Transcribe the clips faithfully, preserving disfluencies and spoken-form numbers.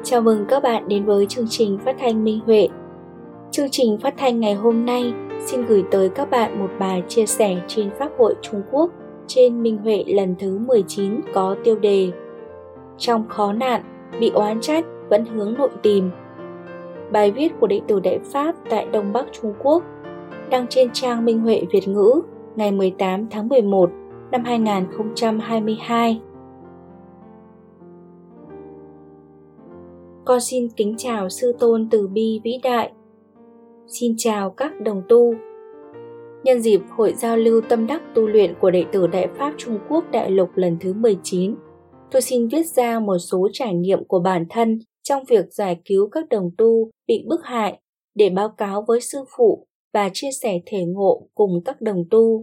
Chào mừng các bạn đến với chương trình phát thanh Minh Huệ. Chương trình phát thanh ngày hôm nay xin gửi tới các bạn một bài chia sẻ trên Pháp hội Trung Quốc trên Minh Huệ lần thứ mười chín có tiêu đề Trong khó nạn, bị oán trách vẫn hướng nội tìm. Bài viết của đệ tử Đại Pháp tại Đông Bắc Trung Quốc đăng trên trang Minh Huệ Việt ngữ ngày mười tám tháng mười một năm hai nghìn không trăm hai mươi hai. Con xin kính chào Sư Tôn Từ Bi vĩ đại. Xin chào các đồng tu. Nhân dịp Hội giao lưu tâm đắc tu luyện của đệ tử Đại Pháp Trung Quốc Đại Lục lần thứ mười chín, tôi xin viết ra một số trải nghiệm của bản thân trong việc giải cứu các đồng tu bị bức hại để báo cáo với Sư Phụ và chia sẻ thể ngộ cùng các đồng tu.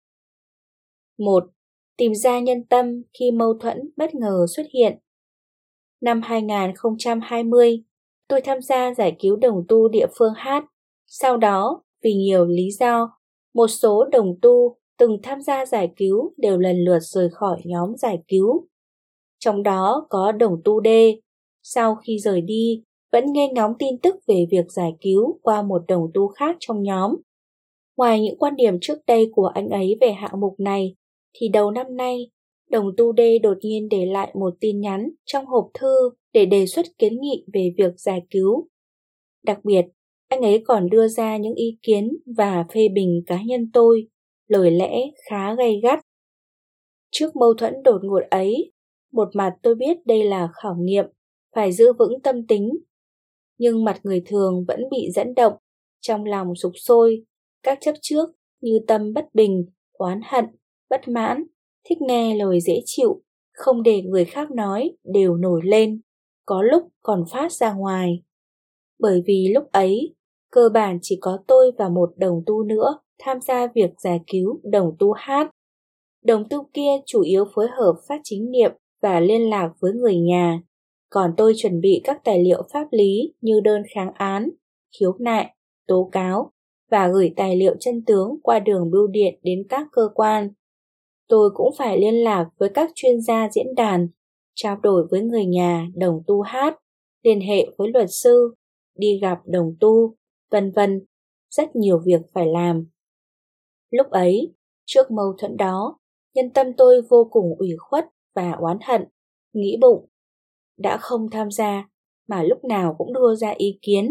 một. Tìm ra nhân tâm khi mâu thuẫn bất ngờ xuất hiện. Năm hai nghìn không trăm hai mươi, tôi tham gia giải cứu đồng tu địa phương Hát. Sau đó, vì nhiều lý do, một số đồng tu từng tham gia giải cứu đều lần lượt rời khỏi nhóm giải cứu. Trong đó có đồng tu D, sau khi rời đi, vẫn nghe ngóng tin tức về việc giải cứu qua một đồng tu khác trong nhóm. Ngoài những quan điểm trước đây của anh ấy về hạng mục này, thì đầu năm nay, đồng tu D đột nhiên để lại một tin nhắn trong hộp thư để đề xuất kiến nghị về việc giải cứu. Đặc biệt, anh ấy còn đưa ra những ý kiến và phê bình cá nhân tôi, lời lẽ khá gay gắt. Trước mâu thuẫn đột ngột ấy, một mặt tôi biết đây là khảo nghiệm, phải giữ vững tâm tính. Nhưng mặt người thường vẫn bị dẫn động, trong lòng sục sôi, các chấp trước như tâm bất bình, oán hận, bất mãn, thích nghe lời dễ chịu, không để người khác nói đều nổi lên, có lúc còn phát ra ngoài. Bởi vì lúc ấy, cơ bản chỉ có tôi và một đồng tu nữa tham gia việc giải cứu đồng tu Hát. Đồng tu kia chủ yếu phối hợp phát chính niệm và liên lạc với người nhà, còn tôi chuẩn bị các tài liệu pháp lý như đơn kháng án, khiếu nại, tố cáo và gửi tài liệu chân tướng qua đường bưu điện đến các cơ quan. Tôi cũng phải liên lạc với các chuyên gia diễn đàn, trao đổi với người nhà đồng tu Hát, liên hệ với luật sư, đi gặp đồng tu, vân vân, rất nhiều việc phải làm. Lúc ấy, trước mâu thuẫn đó, nhân tâm tôi vô cùng ủy khuất và oán hận, nghĩ bụng, đã không tham gia mà lúc nào cũng đưa ra ý kiến.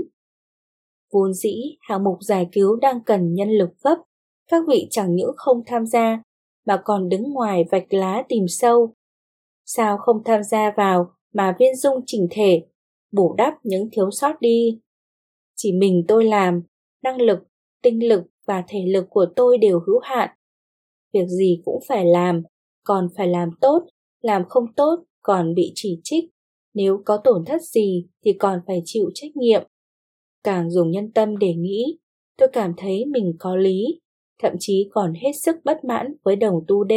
Vốn dĩ hạng mục giải cứu đang cần nhân lực gấp, các vị chẳng những không tham gia mà còn đứng ngoài vạch lá tìm sâu. Sao không tham gia vào mà viên dung chỉnh thể, bù đắp những thiếu sót đi? Chỉ mình tôi làm, năng lực, tinh lực và thể lực của tôi đều hữu hạn. Việc gì cũng phải làm, còn phải làm tốt, làm không tốt còn bị chỉ trích. Nếu có tổn thất gì thì còn phải chịu trách nhiệm. Càng dùng nhân tâm để nghĩ, tôi cảm thấy mình có lý, thậm chí còn hết sức bất mãn với đồng tu D.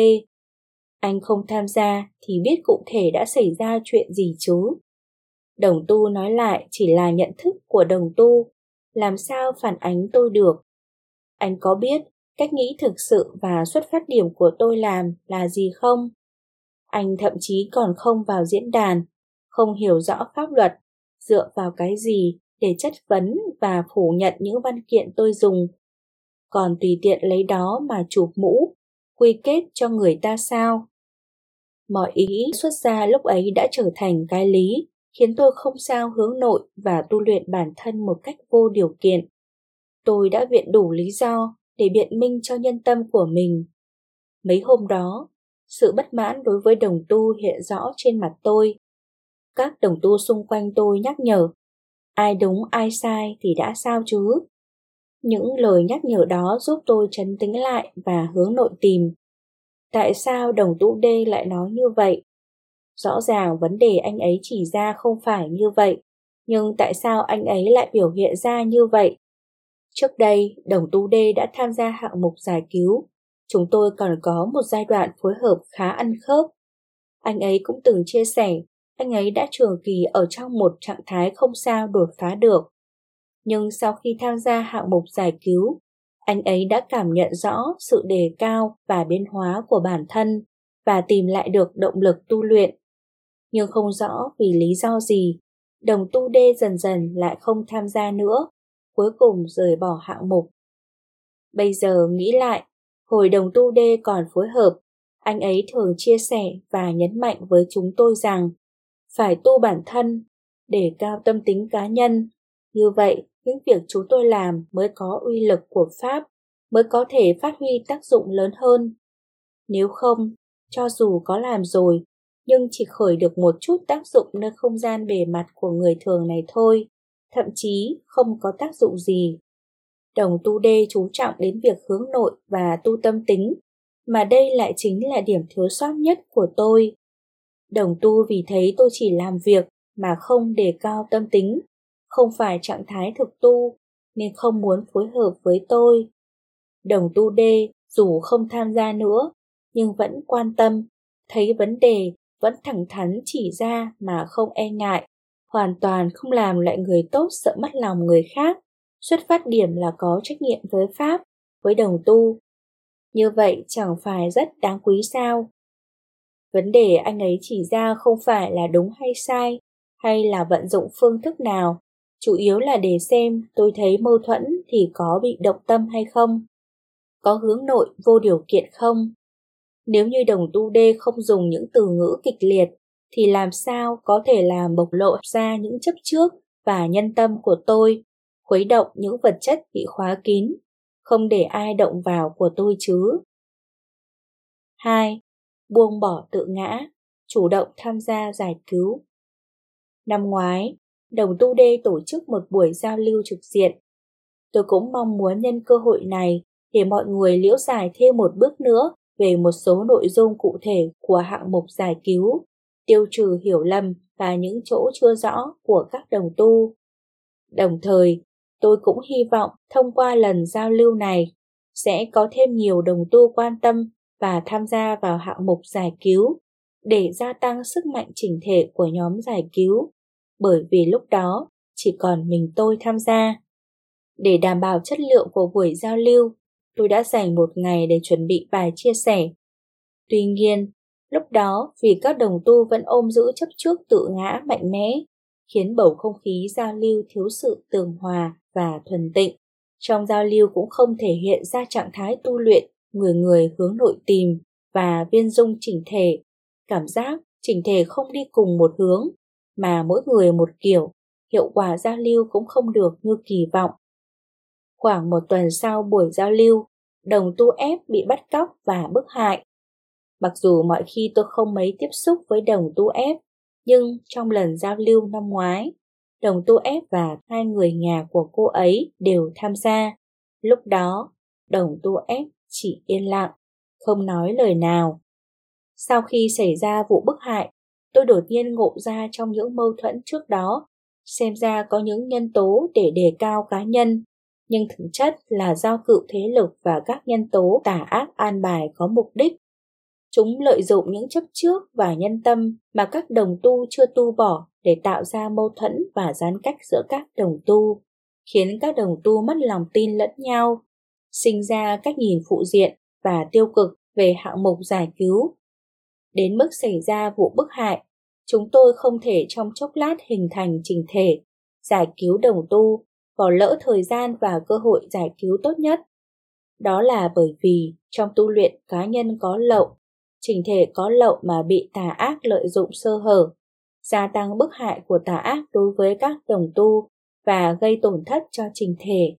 Anh không tham gia thì biết cụ thể đã xảy ra chuyện gì chứ. Đồng tu nói lại chỉ là nhận thức của đồng tu, làm sao phản ánh tôi được. Anh có biết cách nghĩ thực sự và xuất phát điểm của tôi làm là gì không? Anh thậm chí còn không vào diễn đàn, không hiểu rõ pháp luật, dựa vào cái gì để chất vấn và phủ nhận những văn kiện tôi dùng. Còn tùy tiện lấy đó mà chụp mũ, quy kết cho người ta sao? Mọi ý xuất ra lúc ấy đã trở thành cái lý, khiến tôi không sao hướng nội và tu luyện bản thân một cách vô điều kiện. Tôi đã viện đủ lý do để biện minh cho nhân tâm của mình. Mấy hôm đó, sự bất mãn đối với đồng tu hiện rõ trên mặt tôi. Các đồng tu xung quanh tôi nhắc nhở, ai đúng ai sai thì đã sao chứ? Những lời nhắc nhở đó giúp tôi trấn tĩnh lại và hướng nội tìm. Tại sao đồng tu D lại nói như vậy? Rõ ràng vấn đề anh ấy chỉ ra không phải như vậy, nhưng tại sao anh ấy lại biểu hiện ra như vậy? Trước đây, đồng tu D đã tham gia hạng mục giải cứu. Chúng tôi còn có một giai đoạn phối hợp khá ăn khớp. Anh ấy cũng từng chia sẻ, anh ấy đã trường kỳ ở trong một trạng thái không sao đột phá được. Nhưng sau khi tham gia hạng mục giải cứu, anh ấy đã cảm nhận rõ sự đề cao và biến hóa của bản thân và tìm lại được động lực tu luyện. Nhưng không rõ vì lý do gì, Đồng tu D dần dần lại không tham gia nữa, cuối cùng rời bỏ hạng mục. Bây giờ nghĩ lại, hồi đồng tu D còn phối hợp, anh ấy thường chia sẻ và nhấn mạnh với chúng tôi rằng phải tu bản thân, đề cao tâm tính cá nhân. Như vậy, những việc chúng tôi làm mới có uy lực của Pháp, mới có thể phát huy tác dụng lớn hơn. Nếu không, cho dù có làm rồi, nhưng chỉ khởi được một chút tác dụng nơi không gian bề mặt của người thường này thôi, thậm chí không có tác dụng gì. Đồng tu D chú trọng đến việc hướng nội và tu tâm tính, mà đây lại chính là điểm thiếu sót nhất của tôi. Đồng tu vì thấy tôi chỉ làm việc mà không đề cao tâm tính, không phải trạng thái thực tu, nên không muốn phối hợp với tôi. Đồng tu D dù không tham gia nữa, nhưng vẫn quan tâm, thấy vấn đề, vẫn thẳng thắn chỉ ra mà không e ngại, hoàn toàn không làm lại người tốt sợ mất lòng người khác, xuất phát điểm là có trách nhiệm với Pháp, với đồng tu. Như vậy chẳng phải rất đáng quý sao? Vấn đề anh ấy chỉ ra không phải là đúng hay sai, hay là vận dụng phương thức nào, chủ yếu là để xem tôi thấy mâu thuẫn thì có bị động tâm hay không, có hướng nội vô điều kiện không. Nếu như đồng tu D không dùng những từ ngữ kịch liệt, thì làm sao có thể làm bộc lộ ra những chấp trước và nhân tâm của tôi, khuấy động những vật chất bị khóa kín, không để ai động vào của tôi chứ. hai. Buông bỏ tự ngã, chủ động tham gia giải cứu. Năm ngoái, đồng tu D tổ chức một buổi giao lưu trực diện. Tôi cũng mong muốn nhân cơ hội này để mọi người liễu giải thêm một bước nữa về một số nội dung cụ thể của hạng mục giải cứu, tiêu trừ hiểu lầm và những chỗ chưa rõ của các đồng tu. Đồng thời, tôi cũng hy vọng thông qua lần giao lưu này sẽ có thêm nhiều đồng tu quan tâm và tham gia vào hạng mục giải cứu để gia tăng sức mạnh chỉnh thể của nhóm giải cứu, bởi vì lúc đó chỉ còn mình tôi tham gia. Để đảm bảo chất lượng của buổi giao lưu, tôi đã dành một ngày để chuẩn bị bài chia sẻ. Tuy nhiên, lúc đó vì các đồng tu vẫn ôm giữ chấp trước tự ngã mạnh mẽ, khiến bầu không khí giao lưu thiếu sự tường hòa và thuần tịnh. Trong giao lưu cũng không thể hiện ra trạng thái tu luyện người người hướng nội tìm và viên dung chỉnh thể. Cảm giác chỉnh thể không đi cùng một hướng, mà mỗi người một kiểu, hiệu quả giao lưu cũng không được như kỳ vọng. Khoảng một tuần sau buổi giao lưu, đồng tu F bị bắt cóc và bức hại. Mặc dù mọi khi tôi không mấy tiếp xúc với đồng tu F, nhưng trong lần giao lưu năm ngoái, đồng tu F và hai người nhà của cô ấy đều tham gia. Lúc đó, đồng tu F chỉ yên lặng, không nói lời nào. Sau khi xảy ra vụ bức hại, tôi đột nhiên ngộ ra trong những mâu thuẫn trước đó, xem ra có những nhân tố để đề cao cá nhân, nhưng thực chất là do cựu thế lực và các nhân tố tà ác an bài có mục đích. Chúng lợi dụng những chấp trước và nhân tâm mà các đồng tu chưa tu bỏ để tạo ra mâu thuẫn và gián cách giữa các đồng tu, khiến các đồng tu mất lòng tin lẫn nhau, sinh ra cách nhìn phụ diện và tiêu cực về hạng mục giải cứu. Đến mức xảy ra vụ bức hại, chúng tôi không thể trong chốc lát hình thành chỉnh thể, giải cứu đồng tu, bỏ lỡ thời gian và cơ hội giải cứu tốt nhất. Đó là bởi vì trong tu luyện cá nhân có lậu, chỉnh thể có lậu mà bị tà ác lợi dụng sơ hở, gia tăng bức hại của tà ác đối với các đồng tu và gây tổn thất cho chỉnh thể.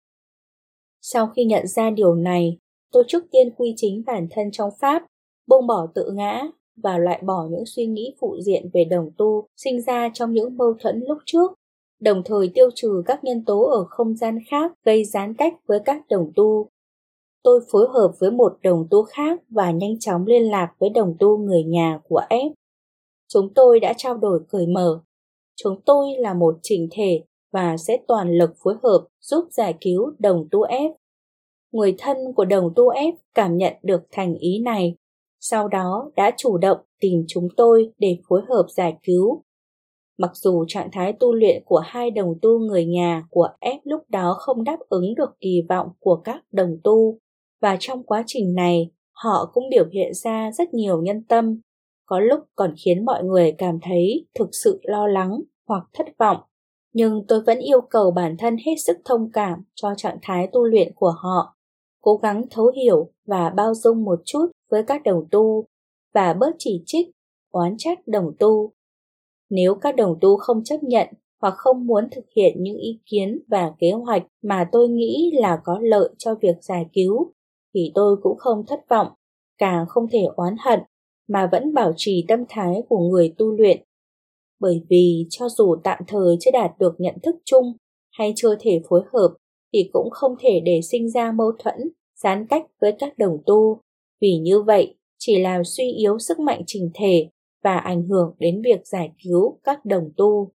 Sau khi nhận ra điều này, tôi trước tiên quy chính bản thân trong Pháp, buông bỏ tự ngã và loại bỏ những suy nghĩ phụ diện về đồng tu sinh ra trong những mâu thuẫn lúc trước, đồng thời tiêu trừ các nhân tố ở không gian khác gây gián cách với các đồng tu. Tôi phối hợp với một đồng tu khác và nhanh chóng liên lạc với đồng tu người nhà của F. Chúng tôi đã trao đổi cởi mở. Chúng tôi là một chỉnh thể và sẽ toàn lực phối hợp giúp giải cứu đồng tu F. Người thân của đồng tu F cảm nhận được thành ý này, sau đó đã chủ động tìm chúng tôi để phối hợp giải cứu. Mặc dù trạng thái tu luyện của hai đồng tu người nhà của F lúc đó không đáp ứng được kỳ vọng của các đồng tu, và trong quá trình này, họ cũng biểu hiện ra rất nhiều nhân tâm, có lúc còn khiến mọi người cảm thấy thực sự lo lắng hoặc thất vọng Nhưng tôi vẫn yêu cầu bản thân hết sức thông cảm cho trạng thái tu luyện của họ, cố gắng thấu hiểu và bao dung một chút với các đồng tu và bớt chỉ trích, oán trách đồng tu. Nếu các đồng tu không chấp nhận hoặc không muốn thực hiện những ý kiến và kế hoạch mà tôi nghĩ là có lợi cho việc giải cứu, thì tôi cũng không thất vọng, càng không thể oán hận, mà vẫn bảo trì tâm thái của người tu luyện. Bởi vì cho dù tạm thời chưa đạt được nhận thức chung hay chưa thể phối hợp, thì cũng không thể để sinh ra mâu thuẫn, gián cách với các đồng tu, vì như vậy chỉ làm suy yếu sức mạnh chỉnh thể và ảnh hưởng đến việc giải cứu các đồng tu.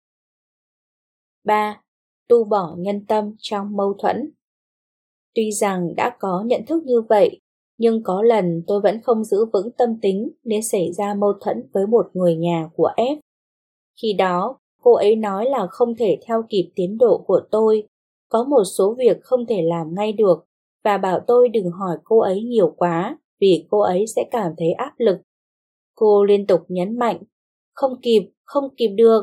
ba. Tu bỏ nhân tâm trong mâu thuẫn. Tuy rằng đã có nhận thức như vậy, nhưng có lần tôi vẫn không giữ vững tâm tính nên xảy ra mâu thuẫn với một người nhà của F. Khi đó, cô ấy nói là không thể theo kịp tiến độ của tôi, có một số việc không thể làm ngay được, và bảo tôi đừng hỏi cô ấy nhiều quá vì cô ấy sẽ cảm thấy áp lực. Cô liên tục nhấn mạnh, không kịp, không kịp được.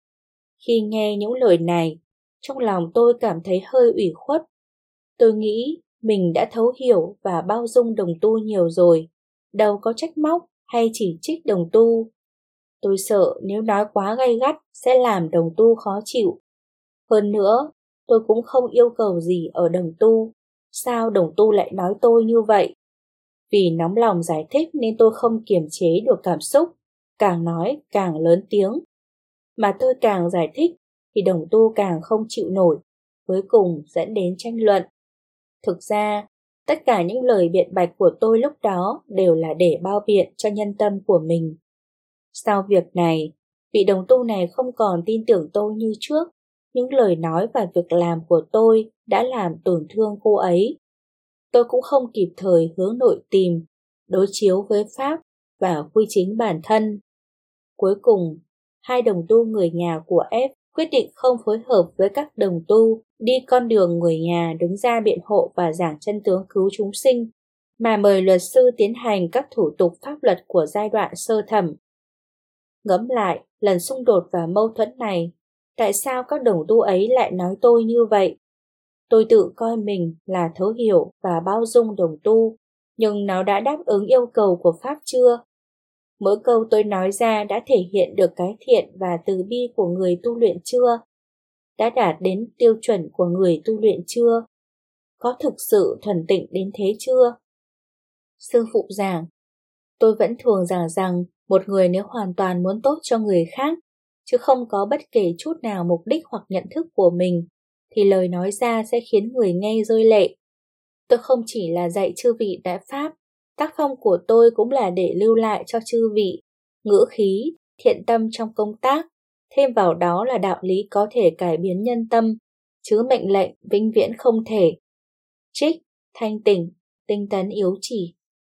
Khi nghe những lời này, trong lòng tôi cảm thấy hơi ủy khuất. Tôi nghĩ mình đã thấu hiểu và bao dung đồng tu nhiều rồi, đâu có trách móc hay chỉ trích đồng tu. Tôi sợ nếu nói quá gay gắt sẽ làm đồng tu khó chịu. Hơn nữa, tôi cũng không yêu cầu gì ở đồng tu. Sao đồng tu lại nói tôi như vậy? Vì nóng lòng giải thích nên tôi không kiềm chế được cảm xúc, càng nói càng lớn tiếng. Mà tôi càng giải thích thì đồng tu càng không chịu nổi, cuối cùng dẫn đến tranh luận. Thực ra, tất cả những lời biện bạch của tôi lúc đó đều là để bao biện cho nhân tâm của mình. Sau việc này, vị đồng tu này không còn tin tưởng tôi như trước. Những lời nói và việc làm của tôi đã làm tổn thương cô ấy. Tôi cũng không kịp thời hướng nội tìm, đối chiếu với pháp và quy chính bản thân. Cuối cùng, hai đồng tu người nhà của F quyết định không phối hợp với các đồng tu đi con đường người nhà đứng ra biện hộ và giảng chân tướng cứu chúng sinh, mà mời luật sư tiến hành các thủ tục pháp luật của giai đoạn sơ thẩm. Ngẫm lại lần xung đột và mâu thuẫn này, tại sao các đồng tu ấy lại nói tôi như vậy? Tôi tự coi mình là thấu hiểu và bao dung đồng tu, nhưng nó đã đáp ứng yêu cầu của Pháp chưa? Mỗi câu tôi nói ra đã thể hiện được cái thiện và từ bi của người tu luyện chưa? Đã đạt đến tiêu chuẩn của người tu luyện chưa? Có thực sự thuần tịnh đến thế chưa? Sư phụ giảng, tôi vẫn thường giảng rằng một người nếu hoàn toàn muốn tốt cho người khác, chứ không có bất kể chút nào mục đích hoặc nhận thức của mình, thì lời nói ra sẽ khiến người nghe rơi lệ. Tôi không chỉ là dạy chư vị đại pháp, tác phong của tôi cũng là để lưu lại cho chư vị ngữ khí, thiện tâm trong công tác, thêm vào đó là đạo lý có thể cải biến nhân tâm, chứ mệnh lệnh vĩnh viễn không thể. Trích, thanh tỉnh, tinh tấn yếu chỉ.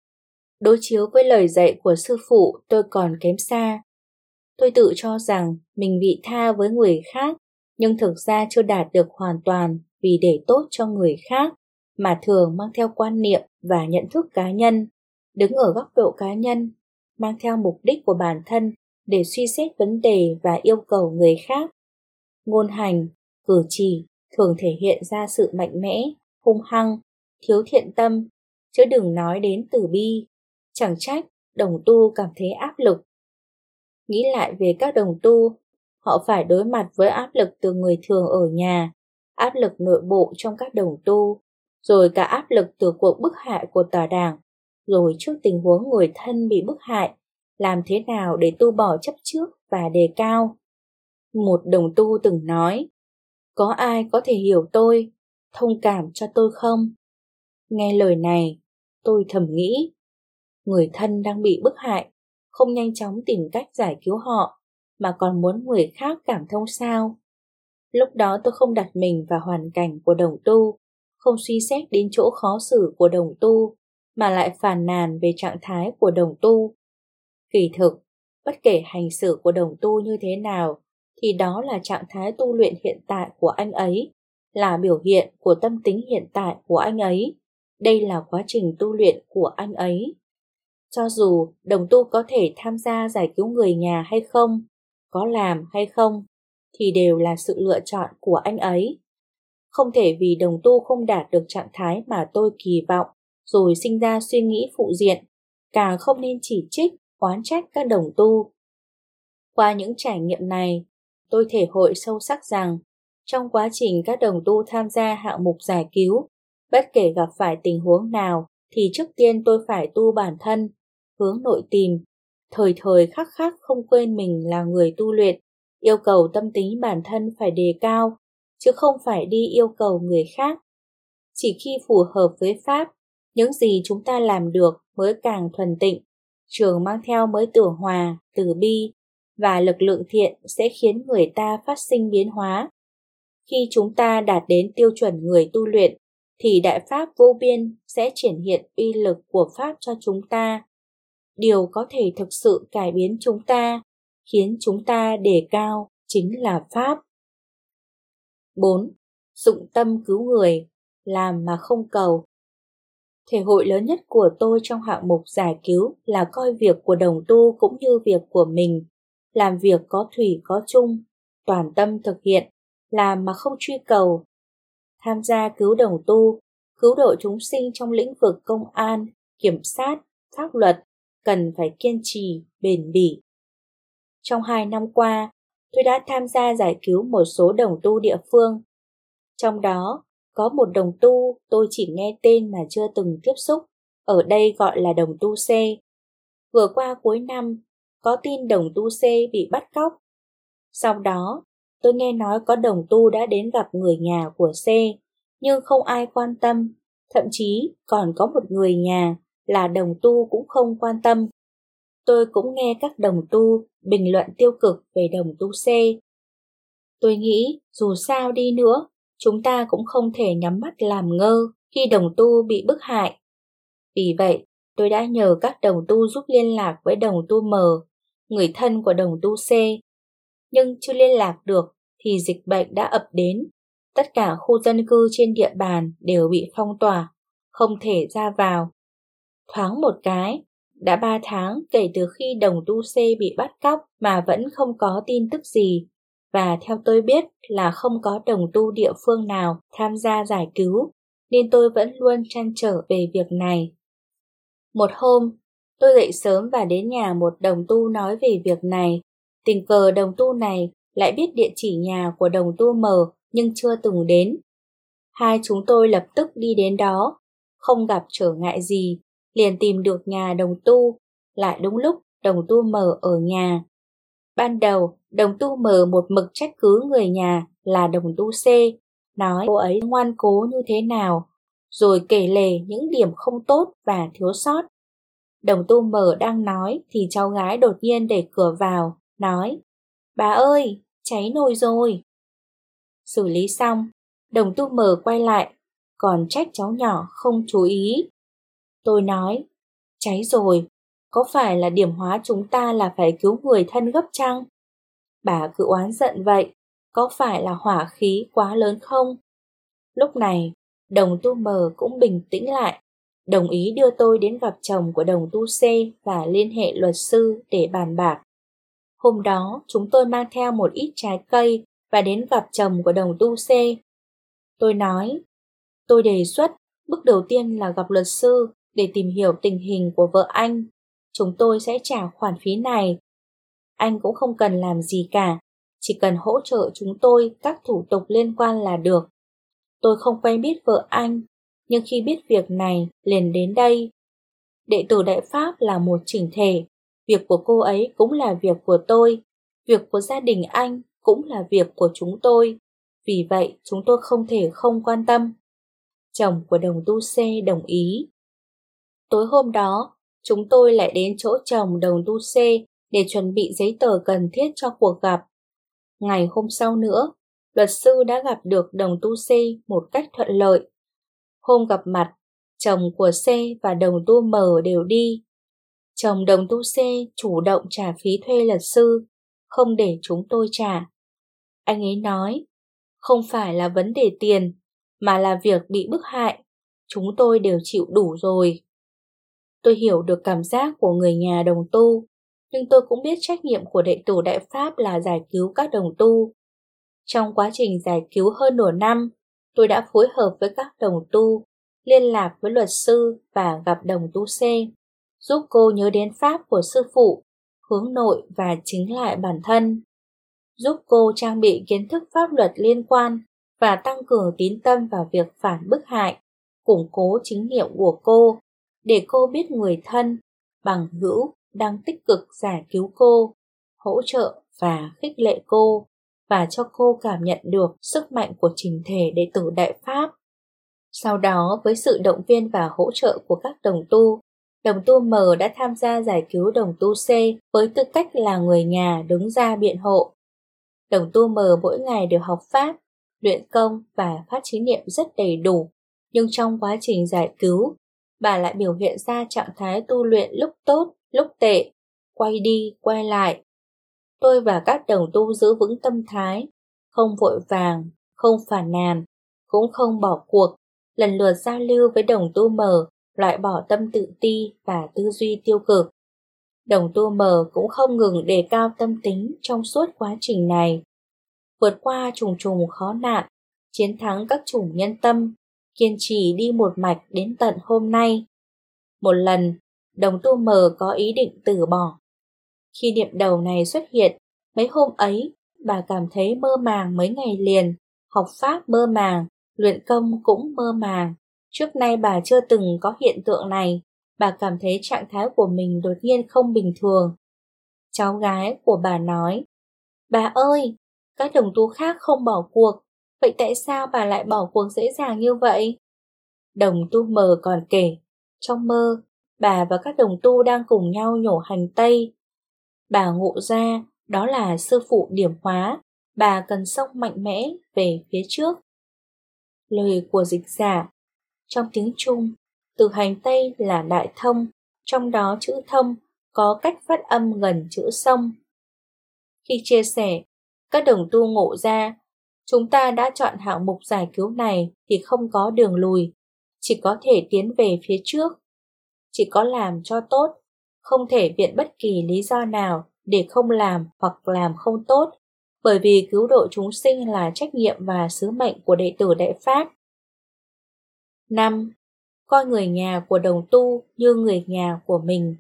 Đối chiếu với lời dạy của sư phụ, tôi còn kém xa. Tôi tự cho rằng mình vị tha với người khác, nhưng thực ra chưa đạt được hoàn toàn vì để tốt cho người khác, mà thường mang theo quan niệm và nhận thức cá nhân, đứng ở góc độ cá nhân, mang theo mục đích của bản thân để suy xét vấn đề và yêu cầu người khác. Ngôn hành, cử chỉ thường thể hiện ra sự mạnh mẽ, hung hăng, thiếu thiện tâm, chứ đừng nói đến từ bi. Chẳng trách đồng tu cảm thấy áp lực. Nghĩ lại về các đồng tu, họ phải đối mặt với áp lực từ người thường ở nhà, áp lực nội bộ trong các đồng tu, rồi cả áp lực từ cuộc bức hại của tà đảng, rồi trước tình huống người thân bị bức hại, làm thế nào để tu bỏ chấp trước và đề cao. Một đồng tu từng nói, có ai có thể hiểu tôi, thông cảm cho tôi không? Nghe lời này, tôi thầm nghĩ, người thân đang bị bức hại, không nhanh chóng tìm cách giải cứu họ, mà còn muốn người khác cảm thông sao? Lúc đó tôi không đặt mình vào hoàn cảnh của đồng tu, không suy xét đến chỗ khó xử của đồng tu, mà lại phàn nàn về trạng thái của đồng tu. Kỳ thực, bất kể hành xử của đồng tu như thế nào, thì đó là trạng thái tu luyện hiện tại của anh ấy, là biểu hiện của tâm tính hiện tại của anh ấy. Đây là quá trình tu luyện của anh ấy. Cho dù đồng tu có thể tham gia giải cứu người nhà hay không, có làm hay không, thì đều là sự lựa chọn của anh ấy. Không thể vì đồng tu không đạt được trạng thái mà tôi kỳ vọng rồi sinh ra suy nghĩ phụ diện, càng không nên chỉ trích, oán trách các đồng tu. Qua những trải nghiệm này, tôi thể hội sâu sắc rằng trong quá trình các đồng tu tham gia hạng mục giải cứu, bất kể gặp phải tình huống nào thì trước tiên tôi phải tu bản thân, hướng nội tìm, thời thời khắc khắc không quên mình là người tu luyện, yêu cầu tâm tính bản thân phải đề cao, chứ không phải đi yêu cầu người khác. Chỉ khi phù hợp với Pháp, những gì chúng ta làm được mới càng thuần tịnh, trường mang theo mới tưởng hòa, từ bi, và lực lượng thiện sẽ khiến người ta phát sinh biến hóa. Khi chúng ta đạt đến tiêu chuẩn người tu luyện, thì Đại Pháp vô biên sẽ triển hiện uy lực của Pháp cho chúng ta. Điều có thể thực sự cải biến chúng ta, khiến chúng ta đề cao chính là Pháp. bốn. Dụng tâm cứu người, làm mà không cầu. Thể hội lớn nhất của tôi trong hạng mục giải cứu là coi việc của đồng tu cũng như việc của mình, làm việc có thủy có chung, toàn tâm thực hiện, làm mà không truy cầu. Tham gia cứu đồng tu, cứu độ chúng sinh trong lĩnh vực công an, kiểm sát, pháp luật, cần phải kiên trì, bền bỉ. Trong hai năm qua, tôi đã tham gia giải cứu một số đồng tu địa phương. Trong đó, có một đồng tu tôi chỉ nghe tên mà chưa từng tiếp xúc, ở đây gọi là đồng tu C. Vừa qua cuối năm, có tin đồng tu C bị bắt cóc. Sau đó, tôi nghe nói có đồng tu đã đến gặp người nhà của C, nhưng không ai quan tâm, thậm chí còn có một người nhà là đồng tu cũng không quan tâm. Tôi cũng nghe các đồng tu bình luận tiêu cực về đồng tu C. Tôi nghĩ dù sao đi nữa, chúng ta cũng không thể nhắm mắt làm ngơ khi đồng tu bị bức hại. Vì vậy, tôi đã nhờ các đồng tu giúp liên lạc với đồng tu M, người thân của đồng tu C. Nhưng chưa liên lạc được thì dịch bệnh đã ập đến. Tất cả khu dân cư trên địa bàn đều bị phong tỏa, không thể ra vào. Thoáng một cái, đã ba tháng kể từ khi đồng tu C bị bắt cóc mà vẫn không có tin tức gì. Và theo tôi biết là không có đồng tu địa phương nào tham gia giải cứu, nên tôi vẫn luôn trăn trở về việc này. Một hôm, tôi dậy sớm và đến nhà một đồng tu nói về việc này. Tình cờ đồng tu này lại biết địa chỉ nhà của đồng tu M nhưng chưa từng đến. Hai chúng tôi lập tức đi đến đó, không gặp trở ngại gì, liền tìm được nhà đồng tu, lại đúng lúc đồng tu M ở nhà. Ban đầu, đồng tu M một mực trách cứ người nhà là đồng tu C, nói cô ấy ngoan cố như thế nào, rồi kể lể những điểm không tốt và thiếu sót. Đồng tu M đang nói thì cháu gái đột nhiên đẩy cửa vào, nói: "Bà ơi, cháy nồi rồi." Xử lý xong, đồng tu M quay lại, còn trách cháu nhỏ không chú ý. Tôi nói: "Cháy rồi, có phải là điểm hóa chúng ta là phải cứu người thân gấp chăng? Bà cứ oán giận vậy, có phải là hỏa khí quá lớn không?" Lúc này, đồng tu M cũng bình tĩnh lại, đồng ý đưa tôi đến gặp chồng của đồng tu C và liên hệ luật sư để bàn bạc. Hôm đó, chúng tôi mang theo một ít trái cây và đến gặp chồng của đồng tu C. Tôi nói: "Tôi đề xuất bước đầu tiên là gặp luật sư để tìm hiểu tình hình của vợ anh. Chúng tôi sẽ trả khoản phí này. Anh cũng không cần làm gì cả, chỉ cần hỗ trợ chúng tôi các thủ tục liên quan là được. Tôi không quen biết vợ anh, nhưng khi biết việc này liền đến đây. Đệ tử Đại Pháp là một chỉnh thể, việc của cô ấy cũng là việc của tôi, việc của gia đình anh cũng là việc của chúng tôi. Vì vậy chúng tôi không thể không quan tâm." Chồng của đồng tu C đồng ý. Tối hôm đó, chúng tôi lại đến chỗ chồng đồng tu C để chuẩn bị giấy tờ cần thiết cho cuộc gặp. Ngày hôm sau nữa, luật sư đã gặp được đồng tu C một cách thuận lợi. Hôm gặp mặt, chồng của C và đồng tu M đều đi. Chồng đồng tu C chủ động trả phí thuê luật sư, không để chúng tôi trả. Anh ấy nói, không phải là vấn đề tiền, mà là việc bị bức hại. Chúng tôi đều chịu đủ rồi. Tôi hiểu được cảm giác của người nhà đồng tu, nhưng tôi cũng biết trách nhiệm của đệ tử Đại Pháp là giải cứu các đồng tu. Trong quá trình giải cứu hơn nửa năm, tôi đã phối hợp với các đồng tu, liên lạc với luật sư và gặp đồng tu C, giúp cô nhớ đến pháp của sư phụ, hướng nội và chính lại bản thân, giúp cô trang bị kiến thức pháp luật liên quan và tăng cường tín tâm vào việc phản bức hại, củng cố chính niệm của cô, để cô biết người thân, bằng hữu đang tích cực giải cứu cô, hỗ trợ và khích lệ cô, và cho cô cảm nhận được sức mạnh của chỉnh thể đệ tử Đại Pháp. Sau đó, với sự động viên và hỗ trợ của các đồng tu, đồng tu M đã tham gia giải cứu đồng tu C với tư cách là người nhà đứng ra biện hộ. Đồng tu M mỗi ngày đều học pháp, luyện công và phát chí niệm rất đầy đủ, nhưng trong quá trình giải cứu, bà lại biểu hiện ra trạng thái tu luyện lúc tốt, lúc tệ, quay đi, quay lại. Tôi và các đồng tu giữ vững tâm thái, không vội vàng, không phàn nàn, cũng không bỏ cuộc, lần lượt giao lưu với đồng tu M, loại bỏ tâm tự ti và tư duy tiêu cực. Đồng tu M cũng không ngừng đề cao tâm tính trong suốt quá trình này, vượt qua trùng trùng khó nạn, chiến thắng các chủng nhân tâm, kiên trì đi một mạch đến tận hôm nay. Một lần, đồng tu M có ý định từ bỏ. Khi niệm đầu này xuất hiện, mấy hôm ấy, bà cảm thấy mơ màng mấy ngày liền, học pháp mơ màng, luyện công cũng mơ màng. Trước nay bà chưa từng có hiện tượng này, bà cảm thấy trạng thái của mình đột nhiên không bình thường. Cháu gái của bà nói, bà ơi, các đồng tu khác không bỏ cuộc, vậy tại sao bà lại bỏ cuộc dễ dàng như vậy? Đồng tu M còn kể, trong mơ, bà và các đồng tu đang cùng nhau nhổ hành tây. Bà ngộ ra, đó là sư phụ điểm hóa, bà cần xông mạnh mẽ về phía trước. Lời của dịch giả, trong tiếng Trung, từ hành tây là đại thông, trong đó chữ thông có cách phát âm gần chữ sông. Khi chia sẻ, các đồng tu ngộ ra, chúng ta đã chọn hạng mục giải cứu này thì không có đường lùi, chỉ có thể tiến về phía trước. Chỉ có làm cho tốt, không thể viện bất kỳ lý do nào để không làm hoặc làm không tốt, bởi vì cứu độ chúng sinh là trách nhiệm và sứ mệnh của đệ tử Đại Pháp. năm. Coi người nhà của đồng tu như người nhà của mình.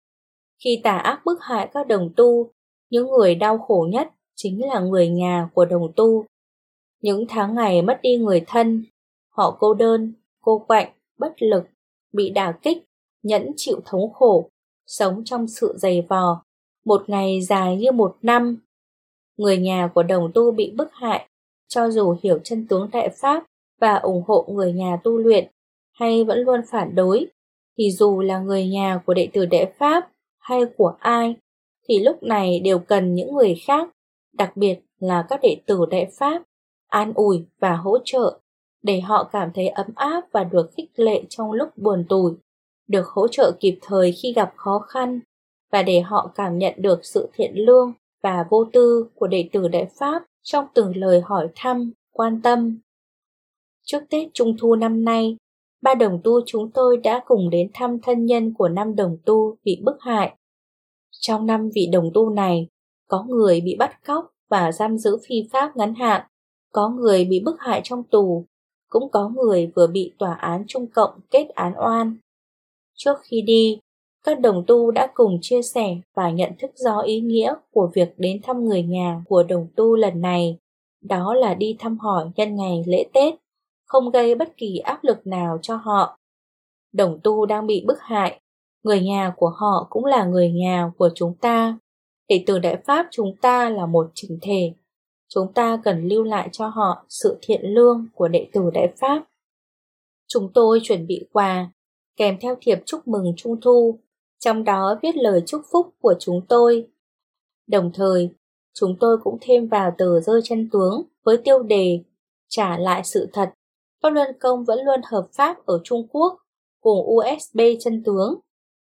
Khi tà ác bức hại các đồng tu, những người đau khổ nhất chính là người nhà của đồng tu. Những tháng ngày mất đi người thân, họ cô đơn, cô quạnh, bất lực, bị đả kích, nhẫn chịu thống khổ, sống trong sự dày vò, một ngày dài như một năm. Người nhà của đồng tu bị bức hại, cho dù hiểu chân tướng Đại Pháp và ủng hộ người nhà tu luyện, hay vẫn luôn phản đối, thì dù là người nhà của đệ tử Đại Pháp hay của ai, thì lúc này đều cần những người khác, đặc biệt là các đệ tử Đại Pháp, an ủi và hỗ trợ, để họ cảm thấy ấm áp và được khích lệ trong lúc buồn tủi, được hỗ trợ kịp thời khi gặp khó khăn, và để họ cảm nhận được sự thiện lương và vô tư của đệ tử Đại Pháp trong từng lời hỏi thăm, quan tâm. Trước Tết Trung Thu năm nay, ba đồng tu chúng tôi đã cùng đến thăm thân nhân của năm đồng tu bị bức hại. Trong năm vị đồng tu này, có người bị bắt cóc và giam giữ phi pháp ngắn hạn, có người bị bức hại trong tù, cũng có người vừa bị tòa án Trung Cộng kết án oan. Trước khi đi, các đồng tu đã cùng chia sẻ và nhận thức rõ ý nghĩa của việc đến thăm người nhà của đồng tu lần này, đó là đi thăm hỏi nhân ngày lễ Tết, không gây bất kỳ áp lực nào cho họ. Đồng tu đang bị bức hại, người nhà của họ cũng là người nhà của chúng ta. Đệ tử Đại Pháp chúng ta là một chỉnh thể. Chúng ta cần lưu lại cho họ sự thiện lương của đệ tử Đại Pháp. Chúng tôi chuẩn bị quà, kèm theo thiệp chúc mừng Trung Thu, trong đó viết lời chúc phúc của chúng tôi. Đồng thời, chúng tôi cũng thêm vào tờ rơi chân tướng với tiêu đề trả lại sự thật. Pháp Luân Công vẫn luôn hợp pháp ở Trung Quốc, cùng u ét bê chân tướng.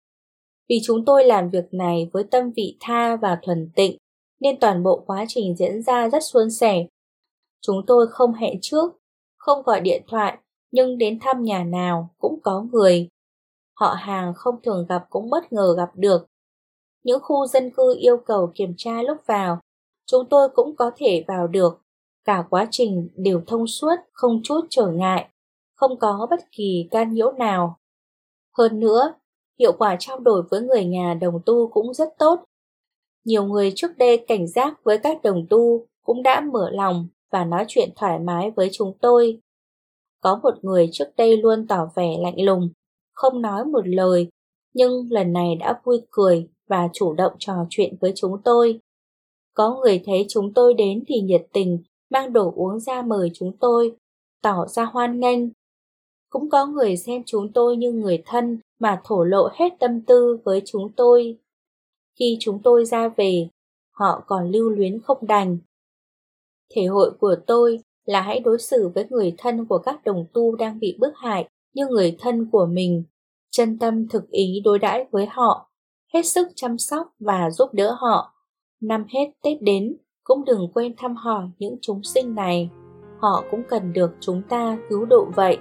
Vì chúng tôi làm việc này với tâm vị tha và thuần tịnh, nên toàn bộ quá trình diễn ra rất suôn sẻ. Chúng tôi không hẹn trước, không gọi điện thoại, nhưng đến thăm nhà nào cũng có người. Họ hàng không thường gặp cũng bất ngờ gặp được. Những khu dân cư yêu cầu kiểm tra lúc vào, chúng tôi cũng có thể vào được. Cả quá trình đều thông suốt, không chút trở ngại, không có bất kỳ can nhiễu nào. Hơn nữa, hiệu quả trao đổi với người nhà đồng tu cũng rất tốt. Nhiều người trước đây cảnh giác với các đồng tu cũng đã mở lòng và nói chuyện thoải mái với chúng tôi. Có một người trước đây luôn tỏ vẻ lạnh lùng, không nói một lời, nhưng lần này đã vui cười và chủ động trò chuyện với chúng tôi. Có người thấy chúng tôi đến thì nhiệt tình, mang đồ uống ra mời chúng tôi, tỏ ra hoan nghênh. Cũng có người xem chúng tôi như người thân mà thổ lộ hết tâm tư với chúng tôi. Khi chúng tôi ra về, họ còn lưu luyến không đành. Thể hội của tôi là hãy đối xử với người thân của các đồng tu đang bị bức hại như người thân của mình, chân tâm thực ý đối đãi với họ, hết sức chăm sóc và giúp đỡ họ. Năm hết Tết đến, cũng đừng quên thăm hỏi những chúng sinh này, họ cũng cần được chúng ta cứu độ vậy.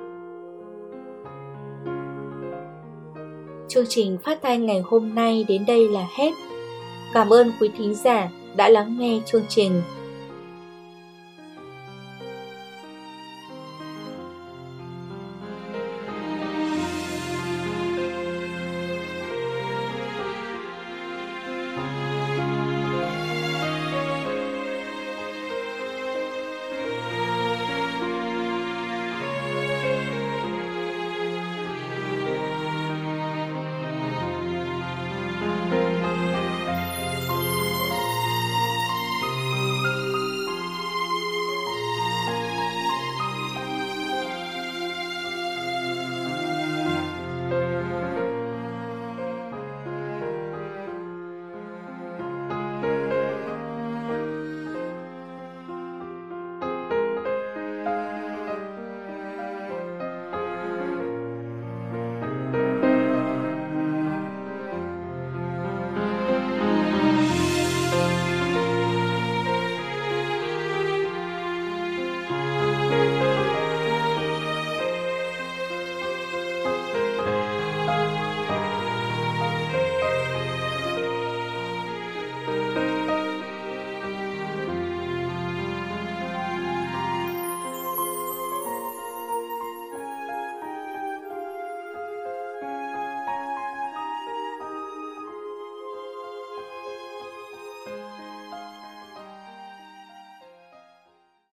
Chương trình phát thanh ngày hôm nay đến đây là hết. Cảm ơn quý thính giả đã lắng nghe chương trình.